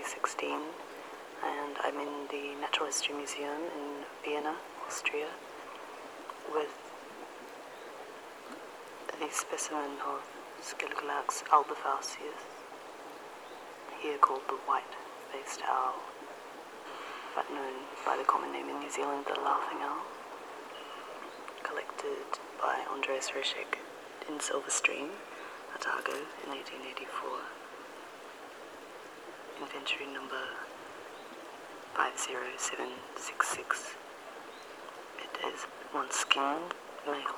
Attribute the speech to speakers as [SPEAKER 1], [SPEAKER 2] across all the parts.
[SPEAKER 1] 2016, and I'm in the Natural History Museum in Vienna, Austria, with a specimen of Scelugalax albifaucius, here called the white-faced owl, but known by the common name in New Zealand, the laughing owl, collected by Andreas Röschek in Silverstream, Otago, in 1884. Inventory number 50766. It is one skin male.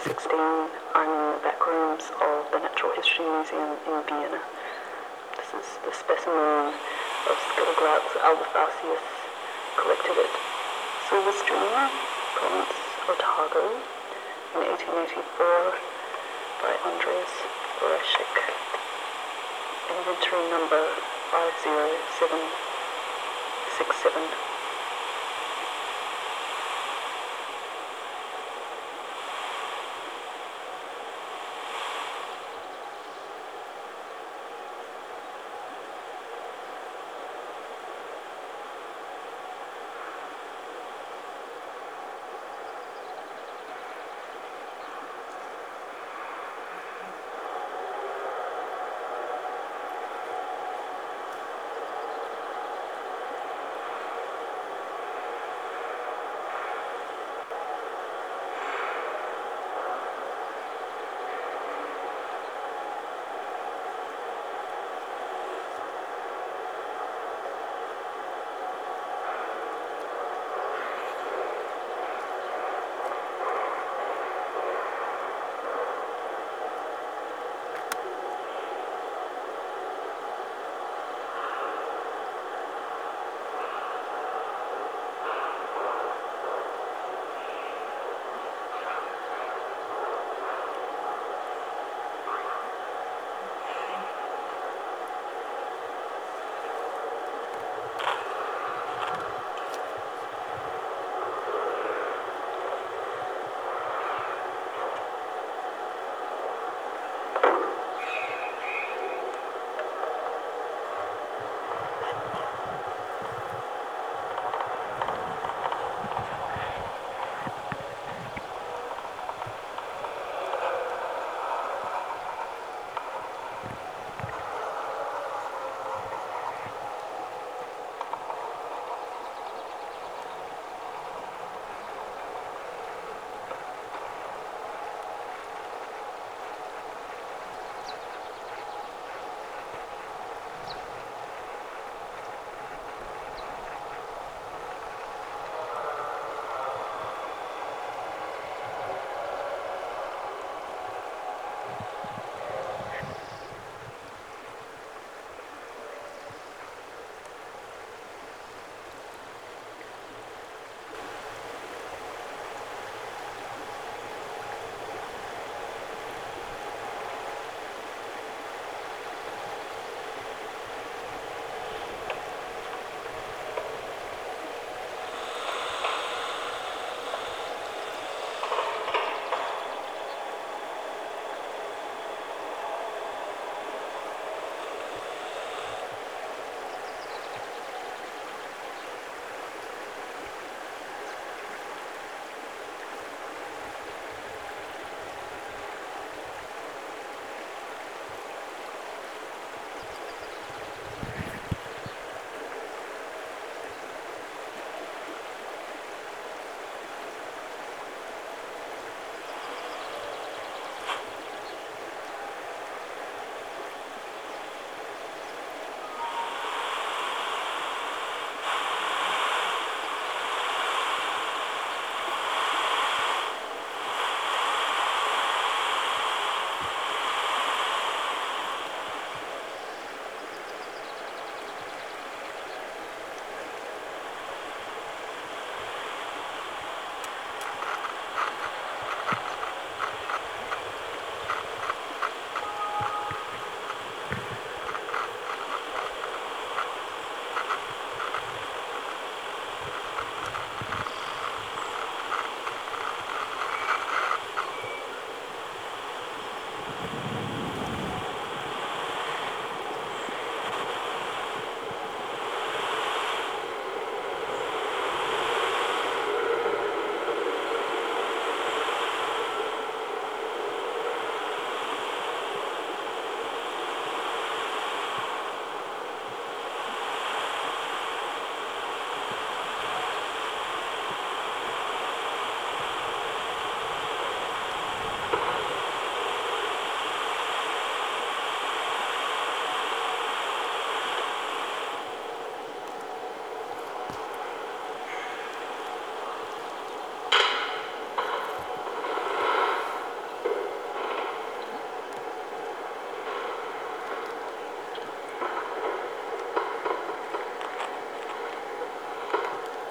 [SPEAKER 1] 2016, I'm in the back rooms of the Natural History Museum in Vienna. This is the specimen of Scyloglax albifacius collected at Silverstream, province Otago, in 1884 by Andreas Borashek. Inventory number 50767.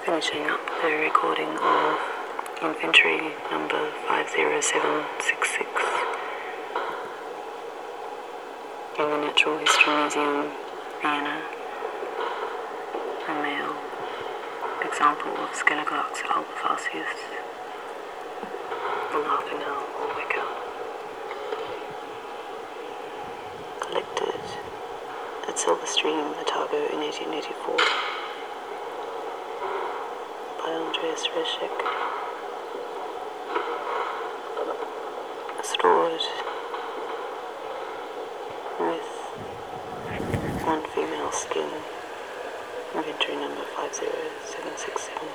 [SPEAKER 1] Finishing up the recording of inventory number 50766 in the Natural History Museum, Vienna. A male example of Scenoglarx albifacius, the laughing owl or weka. Collected at Silver Stream, Otago in 1884 by Andreas Reschek. Stored with one female skin, inventory number 50767.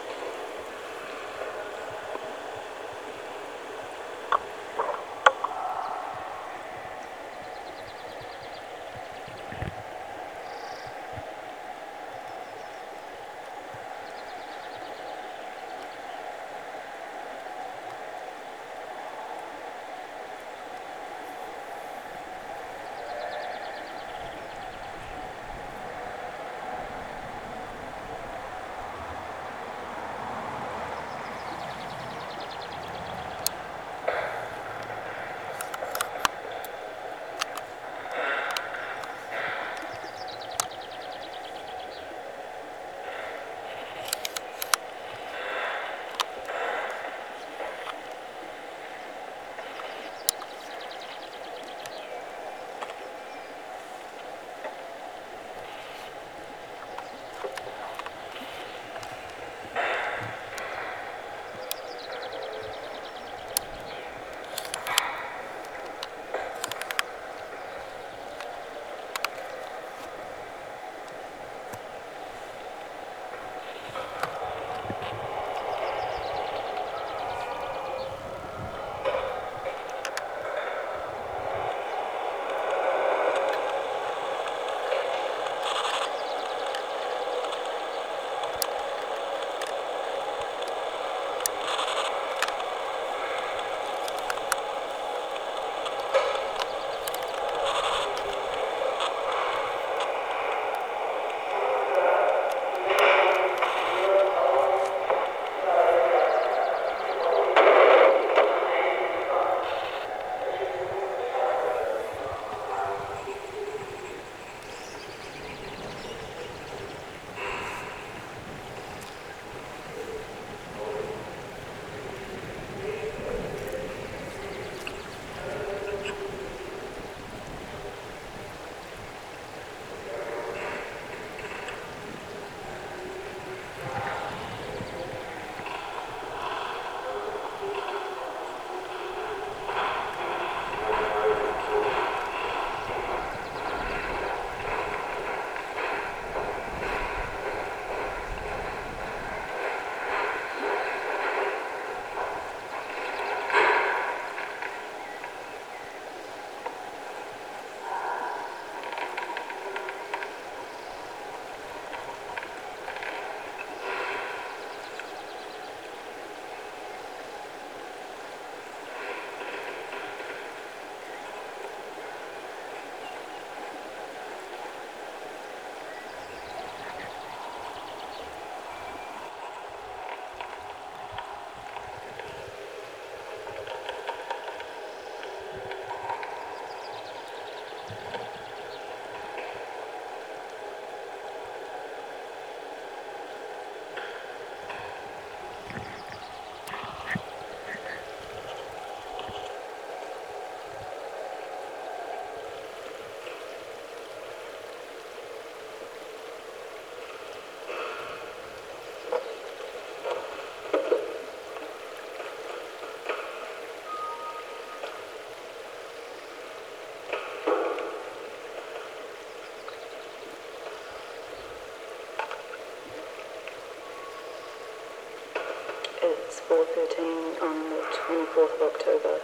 [SPEAKER 1] It's 4:13 on the 24th of October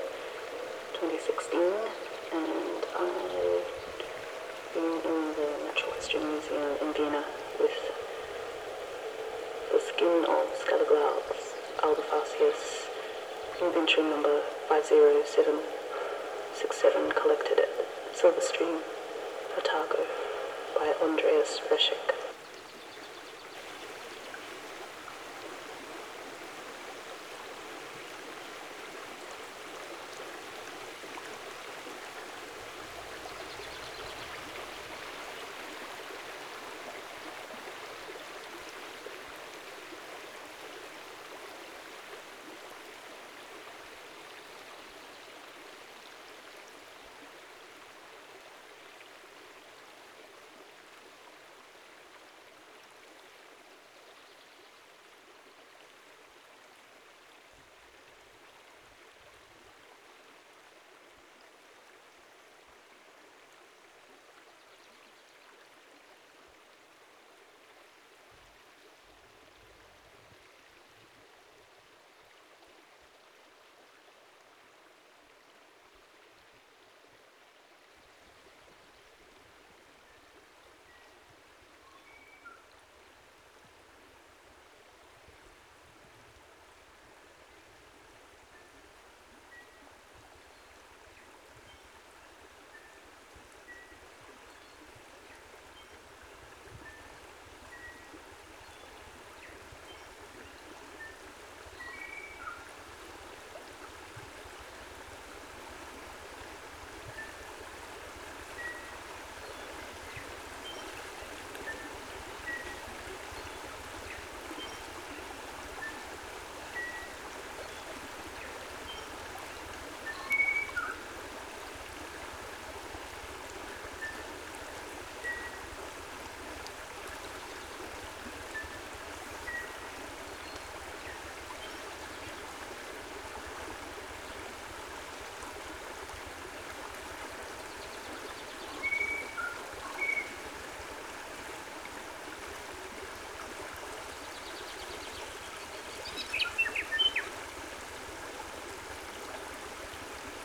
[SPEAKER 1] 2016, and I've been in the Natural History Museum in Vienna with the skin of Scenoglarx albifacius, inventory number 50767, collected at Silver Stream, Otago by Andreas Reschek.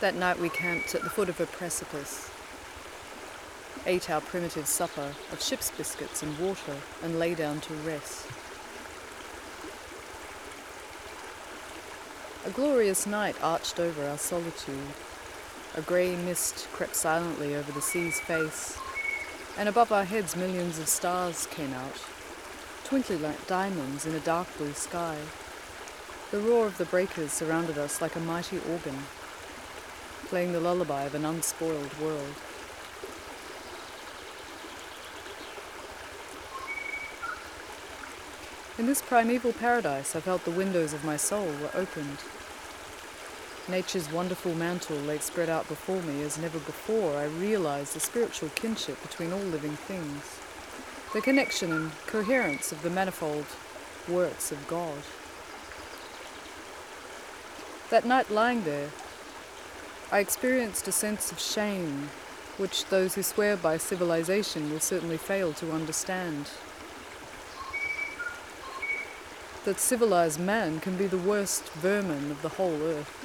[SPEAKER 2] That night we camped at the foot of a precipice, ate our primitive supper of ship's biscuits and water, and lay down to rest. A glorious night arched over our solitude. A grey mist crept silently over the sea's face, and above our heads millions of stars came out, twinkling like diamonds in a dark blue sky. The roar of the breakers surrounded us like a mighty organ, playing the lullaby of an unspoiled world. In this primeval paradise, I felt the windows of my soul were opened. Nature's wonderful mantle lay spread out before me as never before. I realized the spiritual kinship between all living things, the connection and coherence of the manifold works of God. That night lying there, I experienced a sense of shame, which those who swear by civilization will certainly fail to understand. That civilized man can be the worst vermin of the whole earth.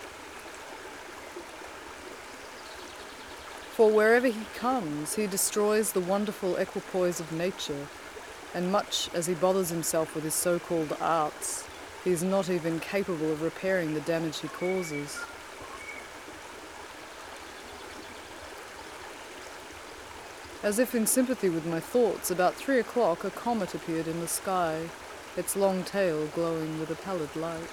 [SPEAKER 2] For wherever he comes, he destroys the wonderful equipoise of nature, and much as he bothers himself with his so-called arts, he is not even capable of repairing the damage he causes. As if in sympathy with my thoughts, about 3 o'clock a comet appeared in the sky, its long tail glowing with a pallid light.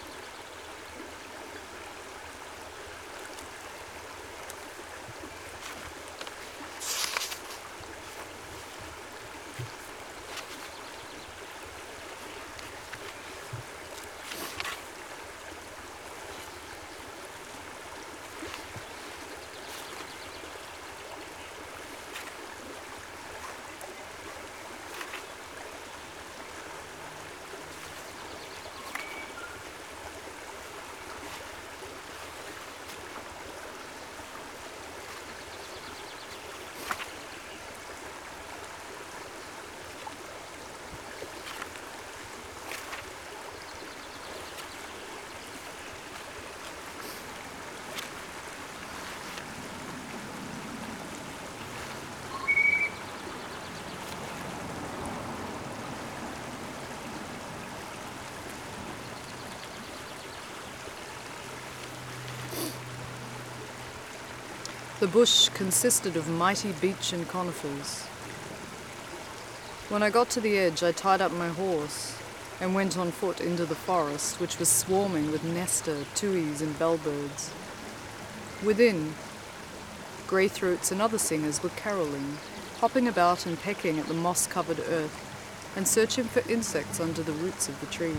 [SPEAKER 2] The bush consisted of mighty beech and conifers. When I got to the edge, I tied up my horse and went on foot into the forest, which was swarming with nester, tuis, and bellbirds. Within, greythroats and other singers were carolling, hopping about and pecking at the moss-covered earth and searching for insects under the roots of the trees.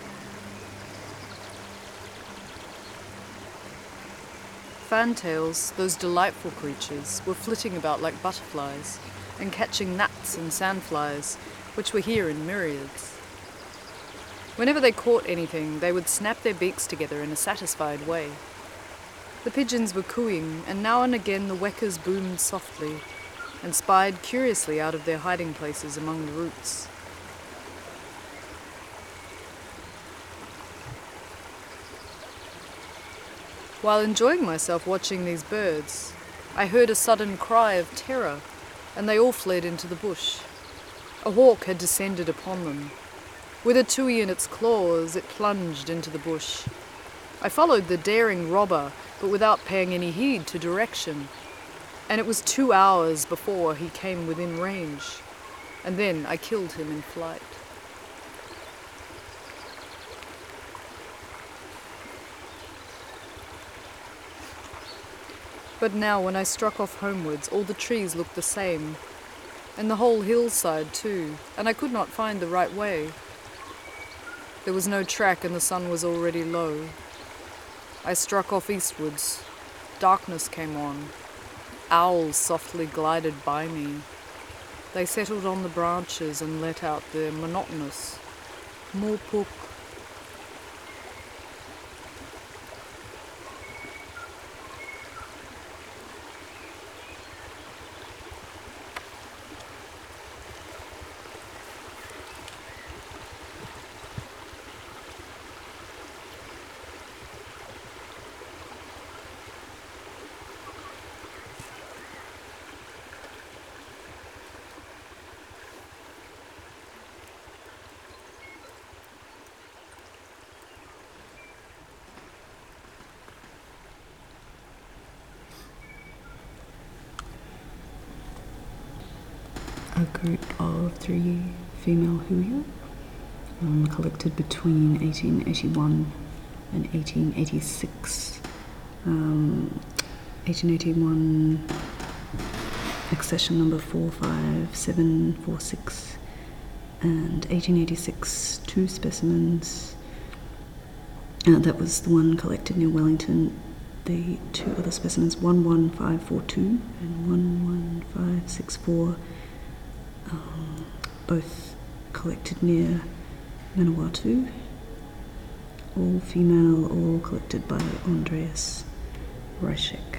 [SPEAKER 2] Fantails, those delightful creatures, were flitting about like butterflies and catching gnats and sandflies, which were here in myriads. Whenever they caught anything, they would snap their beaks together in a satisfied way. The pigeons were cooing, and now and again the wekas boomed softly and spied curiously out of their hiding places among the roots. While enjoying myself watching these birds, I heard a sudden cry of terror, and they all fled into the bush. A hawk had descended upon them. With a tui in its claws, it plunged into the bush. I followed the daring robber, but without paying any heed to direction, and it was 2 hours before he came within range, and then I killed him in flight. But now, when I struck off homewards, all the trees looked the same, and the whole hillside too, and I could not find the right way. There was no track, and the sun was already low. I struck off eastwards. Darkness came on. Owls softly glided by me. They settled on the branches and let out their monotonous mopuk.
[SPEAKER 1] a group of 3 female huia collected between 1881 and 1886. 1881 accession number 45746, and 1886 2 specimens. That was the one collected near Wellington. The 2 other specimens, 11542 and 11564, both collected near Manawatu, all female, all collected by Andreas Reischek.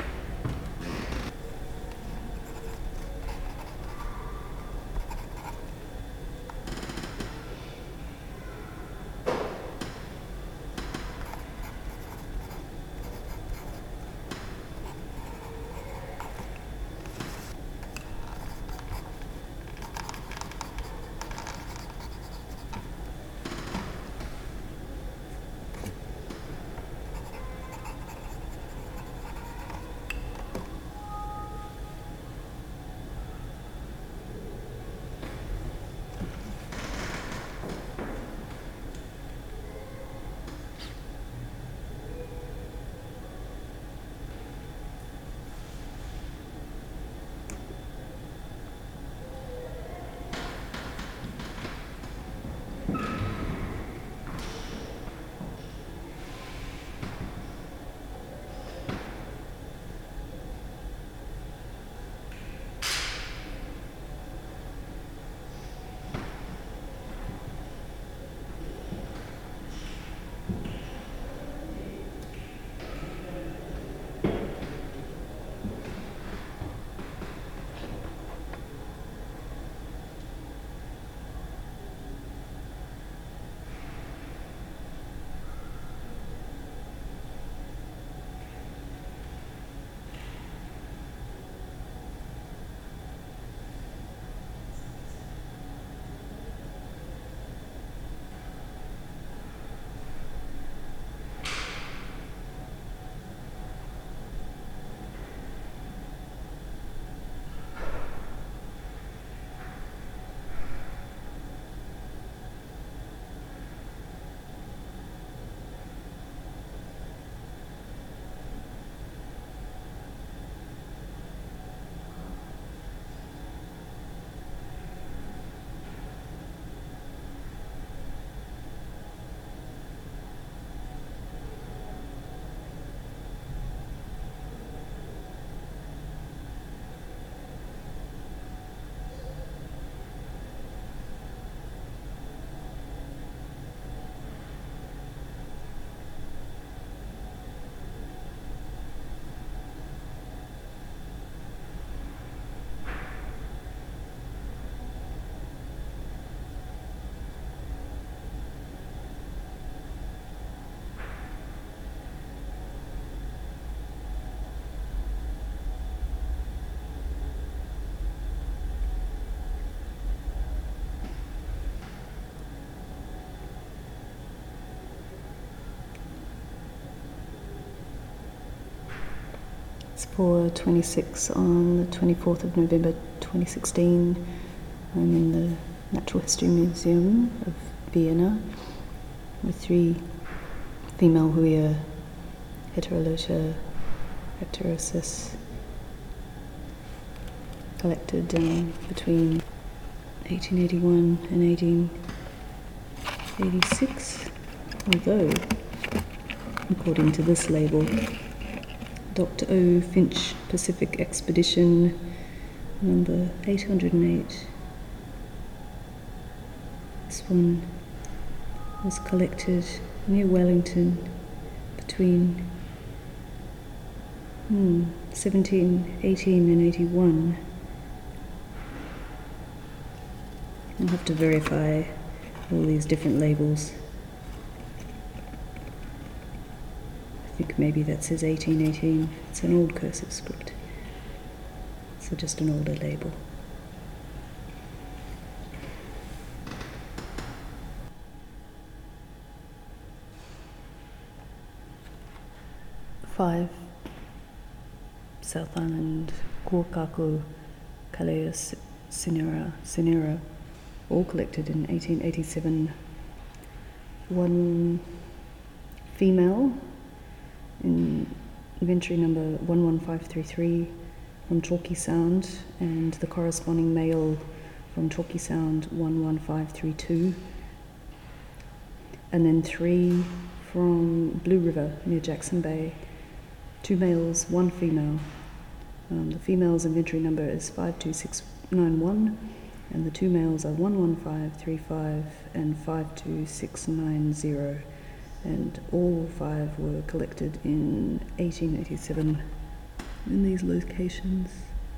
[SPEAKER 1] Spore 26 on the 24th of November 2016. I'm in the Natural History Museum of Vienna with 3 female huia, Heterologia rectorosus, collected between 1881 and 1886, although, according to this label, Dr. O. Finch Pacific Expedition number 808. This one was collected near Wellington between 1718 and 81. I'll have to verify all these different labels. I think maybe that says 1818. It's an old cursive script, so just an older label. Five, South Island, Kuakaku, Calais, Cinera, all collected in 1887. One female in inventory number 11533 from Chalky Sound, and the corresponding male from Chalky Sound 11532. And then 3 from Blue River near Jackson Bay. 2 males, 1 female. The female's inventory number is 52691, and the 2 males are 11535 and 52690, and all 5 were collected in 1887 in these locations.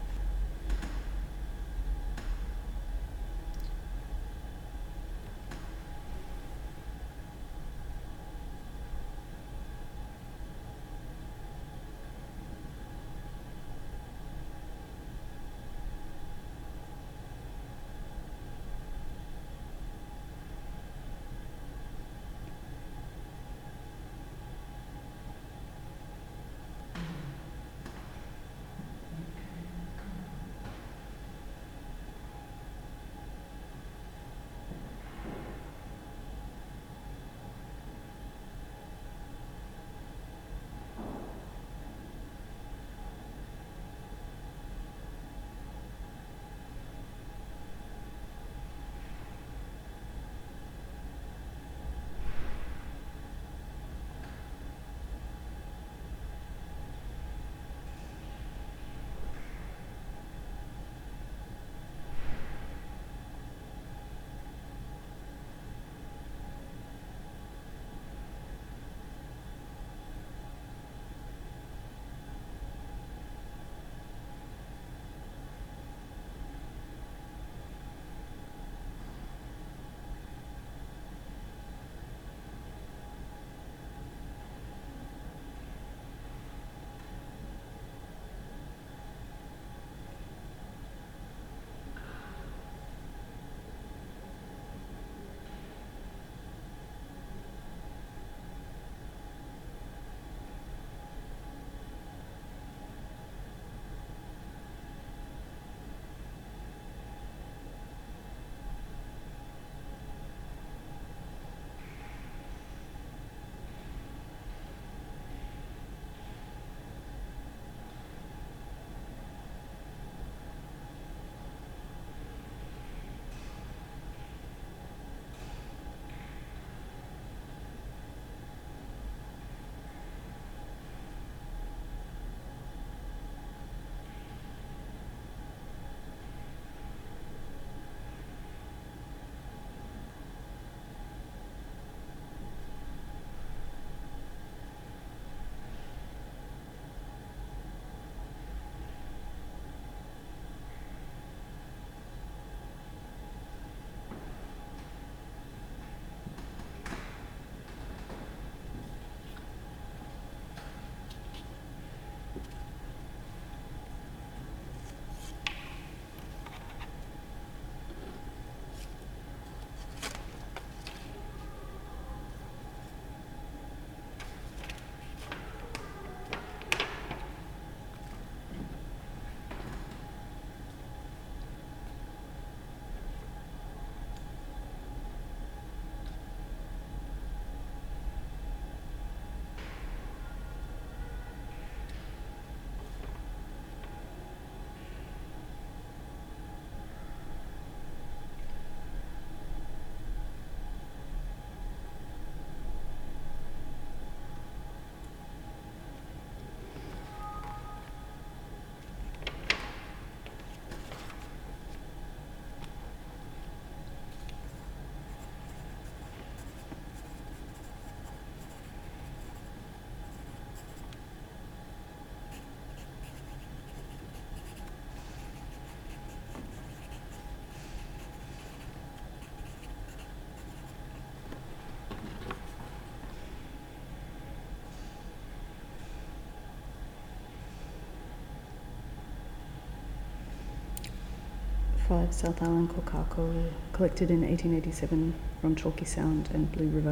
[SPEAKER 1] Five South Island Kokako, collected in 1887 from Chalky Sound and Blue River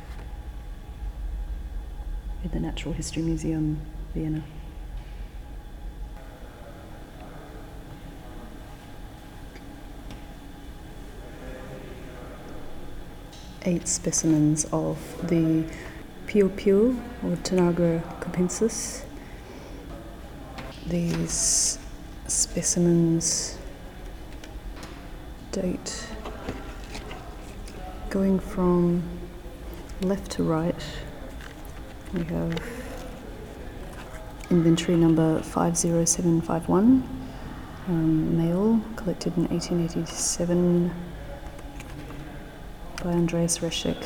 [SPEAKER 1] in the Natural History Museum, Vienna.
[SPEAKER 2] 8 specimens of the Pio Pio or Tanagra cupensis. These specimens date going from left to right. We have inventory number 50751, male, collected in 1887 by Andreas Reschek.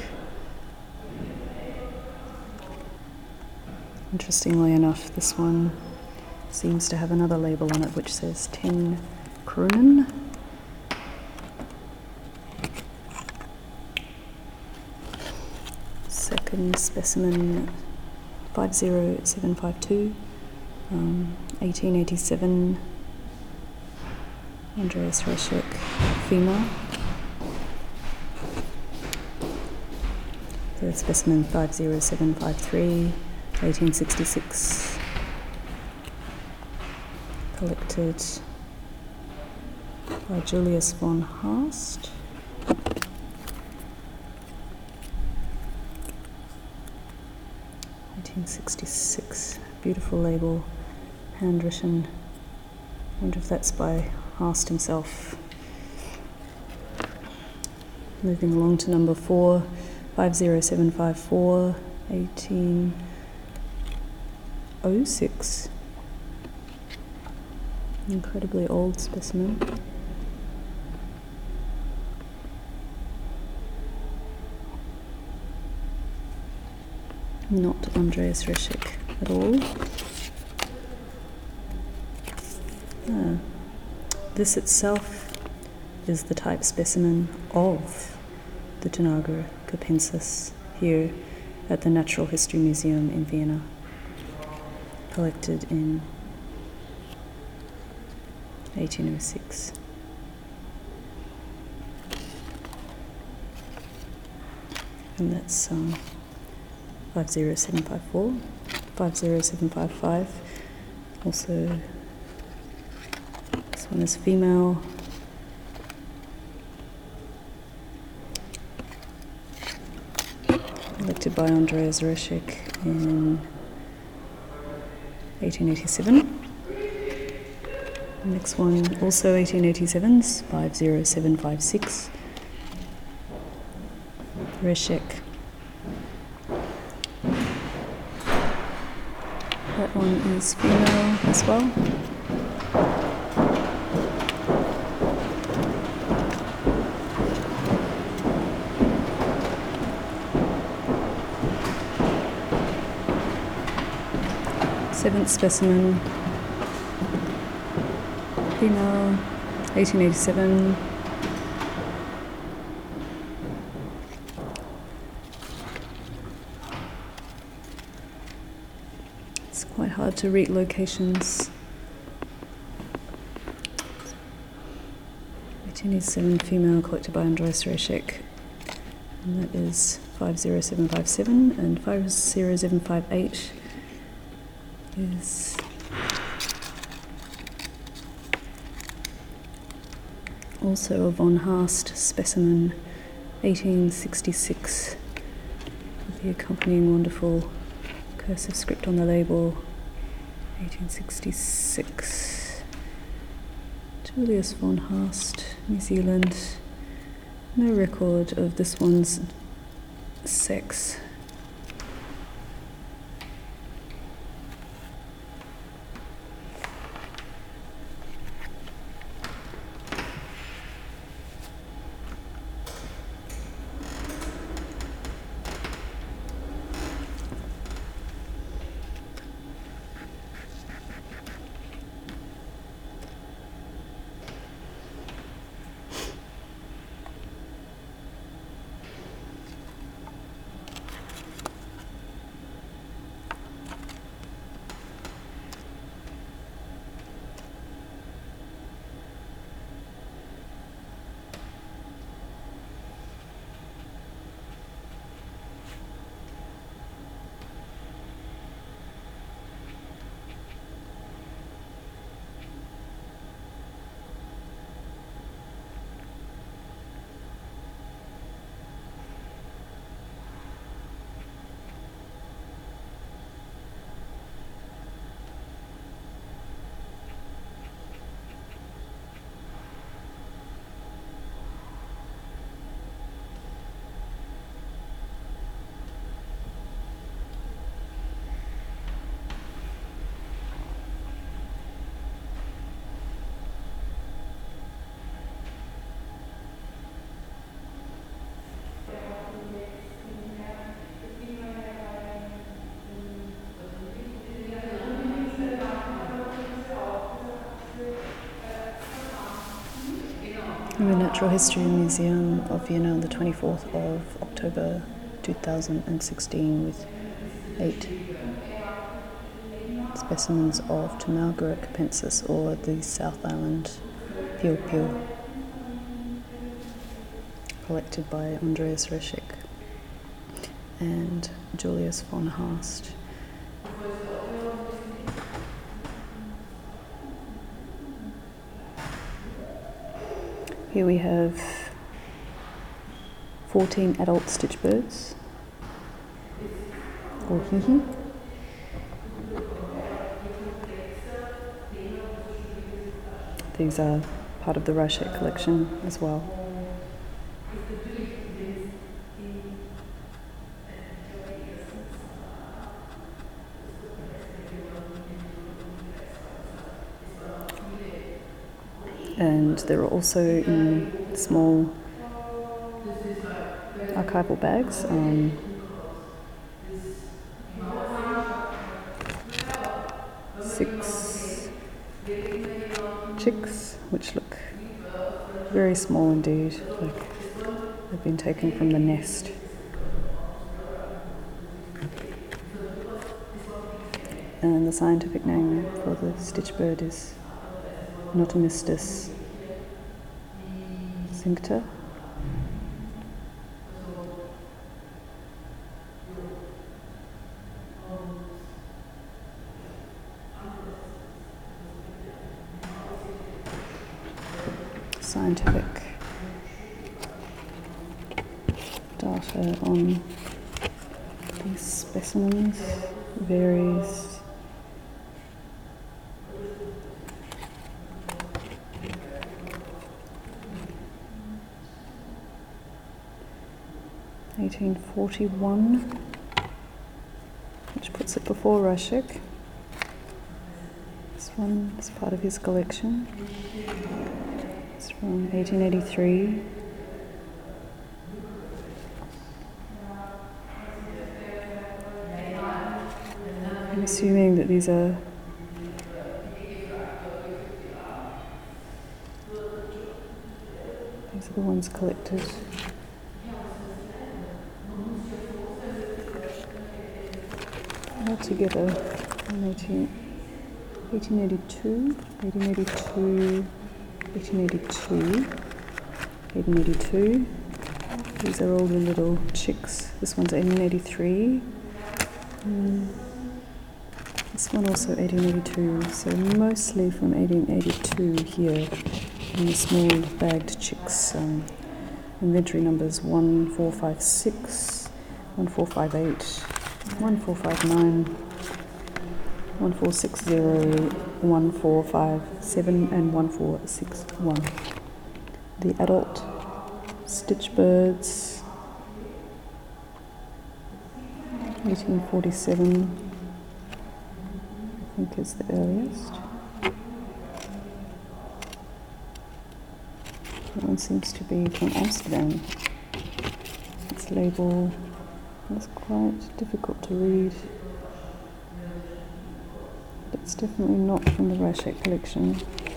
[SPEAKER 2] Interestingly enough, this one seems to have another label on it which says 10 Kronen. Second specimen 50752, 1887, Andreas Reschek, female. Third specimen 50753, 1866, collected by Julius von Haast. '66, beautiful label, handwritten. I wonder if that's by Haast himself. Moving along to number 4, 50754, 1806. Incredibly old specimen. Not Andreas Reschek at all. This itself is the type specimen of the Tanagra cupensis here at the Natural History Museum in Vienna, collected in 1806. And that's 50754, 50755, also this one is female. Collected by Andreas Reschek in 1887. The next one also 1887, 50756, Reschek. That one is female as well. Seventh specimen, female, 1887. It's quite hard to read locations. 1887, female, collected by Andreas Reschek. And that is 50757, and 50758 is also a von Haast specimen, 1866, with the accompanying wonderful cursive script on the label, 1866. Julius von Haast, New Zealand. No record of this one's sex.
[SPEAKER 1] in the Natural History Museum of Vienna on the 24th of October 2016 with 8 specimens of Tumalgura capensis, or the South Island piopio, collected by Andreas Reschek and Julius von Haast. Here we have 14 adult stitchbirds, or hihi. These are part of the Reschek collection as well. And there are also in small archival bags 6 chicks, which look very small indeed, like they've been taken from the nest. And the scientific name for the stitchbird is Notomistis cincta. Scientific data on these specimens varies. (1841), which puts it before Reschek. This one is part of his collection. It's from 1883. I'm assuming that these are the ones collected. Together in 1882, 1882. These are all the little chicks. This one's 1883. This one also 1882. So mostly from 1882 here in the small bagged chicks. Inventory numbers 1456, 1458. 1459, 1460, 1457 and 1461. The adult stitchbirds, 1847, I think is the earliest. That one seems to be from Amsterdam. Its label is quite difficult to read. It's definitely not from the Reschek collection.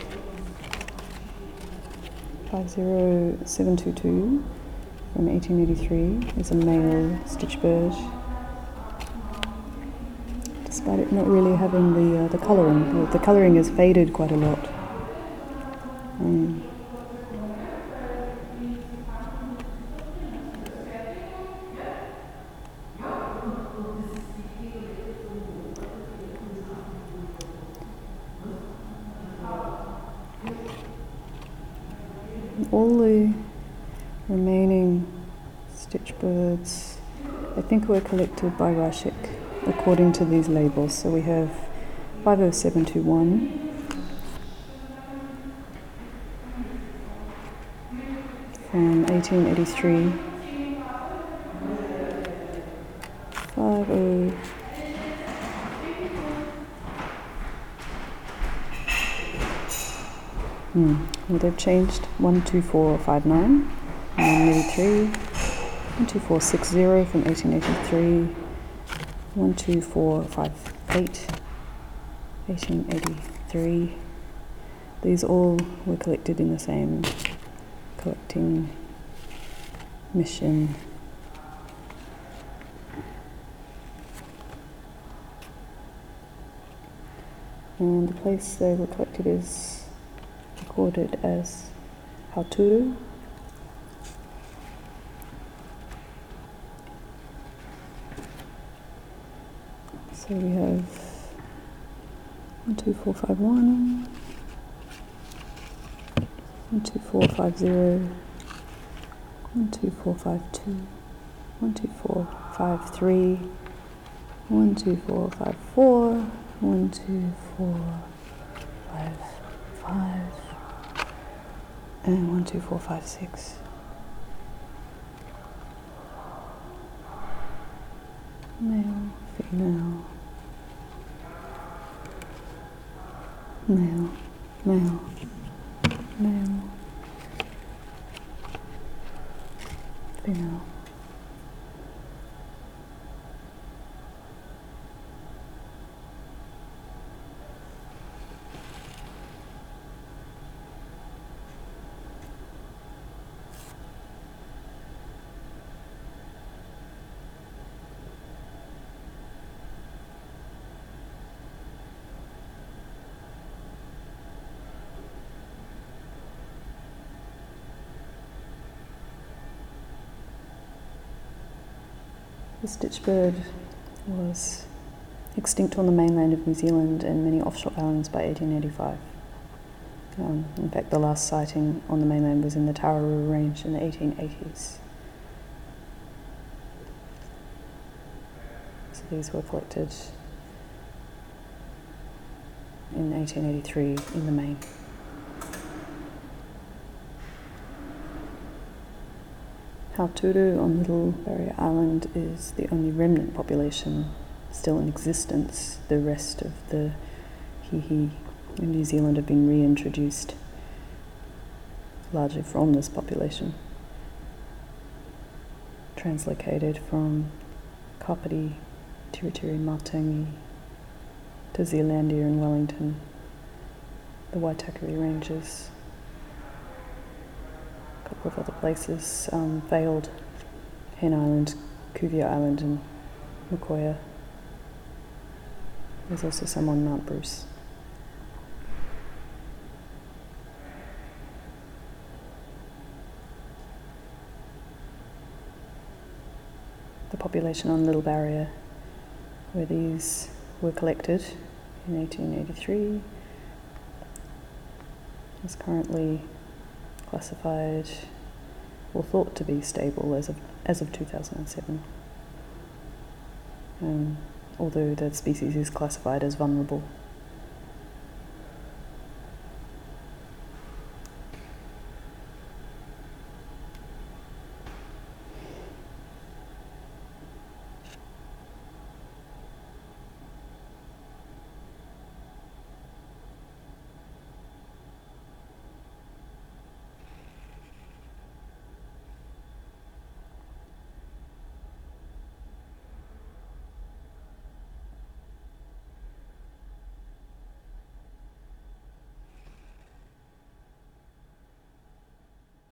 [SPEAKER 1] 50722 from 1883 is a male stitchbird. Despite it not really having the colouring. The colouring has faded quite a lot. All the remaining stitchbirds, I think, were collected by Reschek according to these labels. So we have 50721, from 1883, 50. Well, they've changed. 12459 1883, 12460 from 1883, 12458 1883. These all were collected in the same collecting mission. And the place they were collected is recorded as Hauturu. So we have 12451, 12450, 12452, 12453, 12454, 12455, and 12456. Male, female, male, male, male, female. The stitchbird was extinct on the mainland of New Zealand and many offshore islands by 1885. In fact, the last sighting on the mainland was in the Tararua Range in the 1880s. So these were collected in 1883 in the main. Hauturu on Little Barrier Island is the only remnant population still in existence. The rest of the hihi in New Zealand have been reintroduced, largely from this population, translocated from Kapiti, Tiritiri, Matangi, to Zealandia and Wellington, the Waitakere Ranges, a couple of other places, failed Hen Island, Kuvia Island and Mukoya. There's also some on Mount Bruce. The population on Little Barrier, where these were collected in 1883, is currently classified or thought to be stable as of 2007. Although the species is classified as vulnerable.